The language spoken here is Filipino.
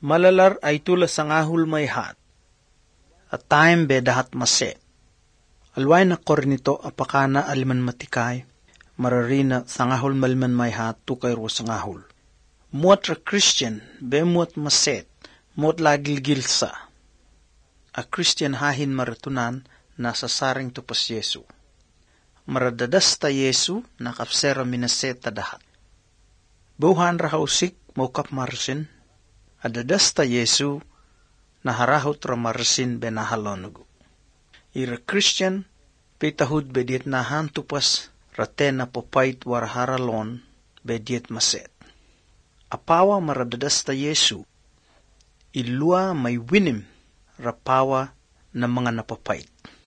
Malalar ay tula sangahul may hat. At time be dahat maset. Alway na kornito apakana aliman matikay. Mararina sangahul maliman may hat tukay ro sangahul. Muat ra Christian be muat maset. Muat lagilgilsa. A Christian hahin maratunan nasa saring tupas Yesu. Maradadas ta Yesu nakapsera minaset ta dahat. Buhan ra hausik maukap marsin. Adadas ta Yesu naharahot ra marsin benahalonugo. Ira Christian pitahud bediet nahan tupas rate na popait warharalon bediet maset. Apawa maradadas ta Yesu ilua may winim rapawa na mga napapait.